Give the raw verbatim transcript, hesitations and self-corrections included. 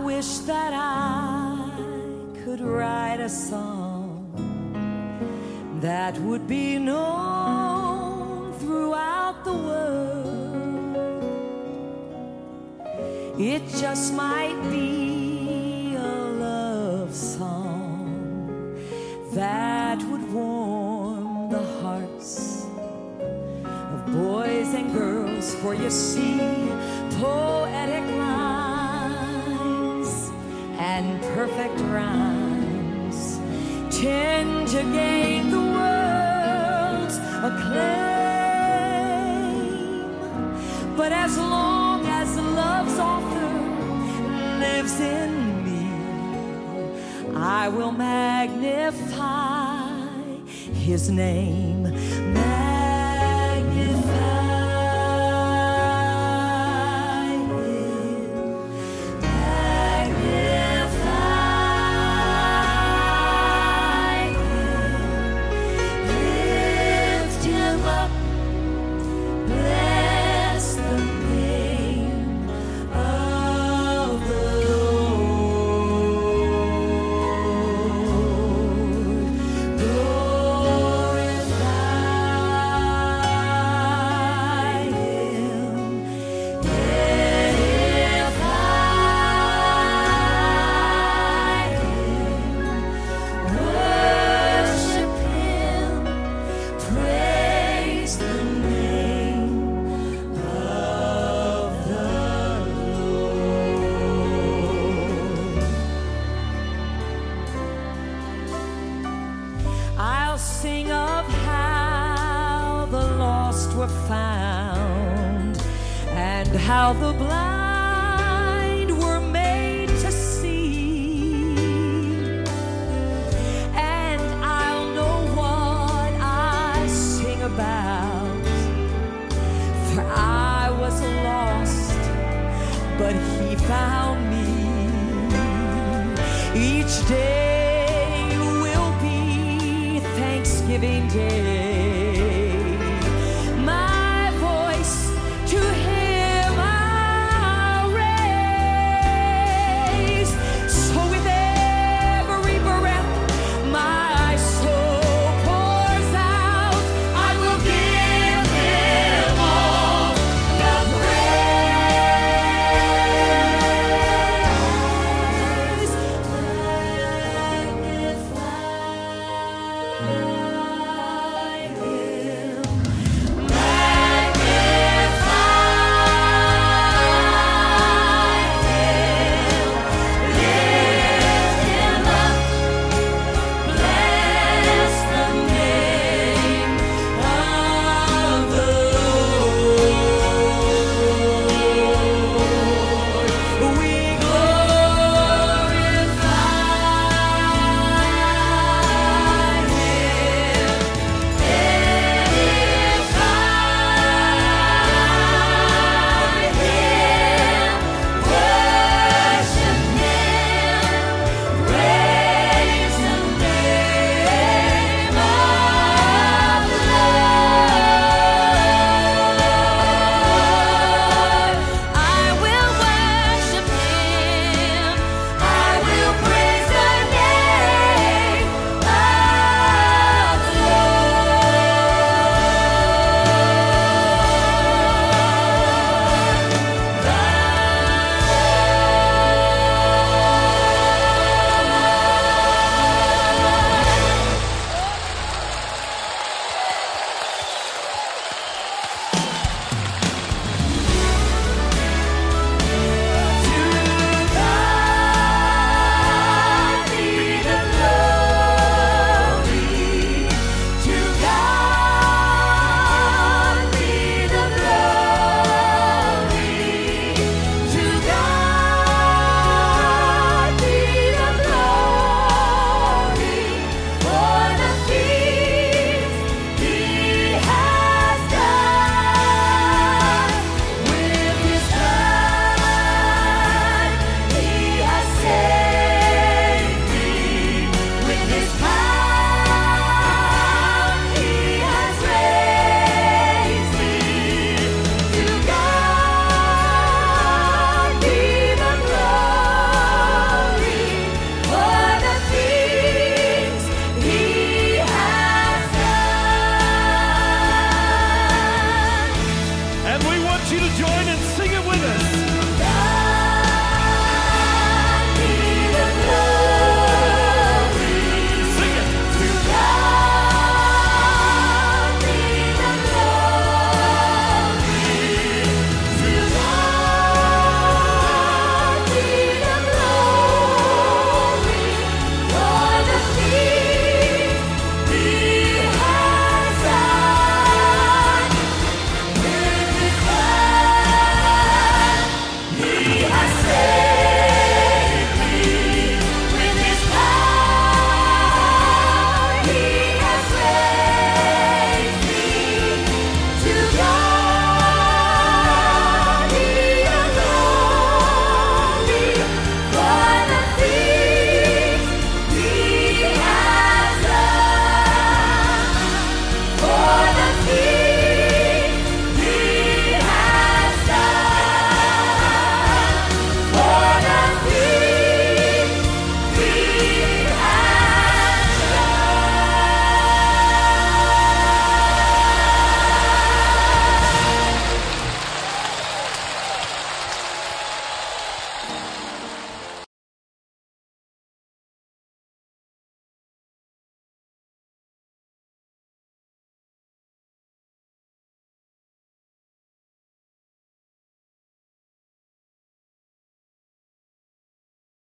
wish that I could write a song that would be known throughout the world. It just might be a love song that would warm the hearts of boys and girls. For you see, poetic lines and perfect rhymes tend to gain the world's acclaim. But as long as love's author lives in me, I will magnify his name. I'll sing of how the lost were found and how the blind were made to see. And I'll know what I sing about, for I was lost, but he found me. Each day Thanksgiving Day.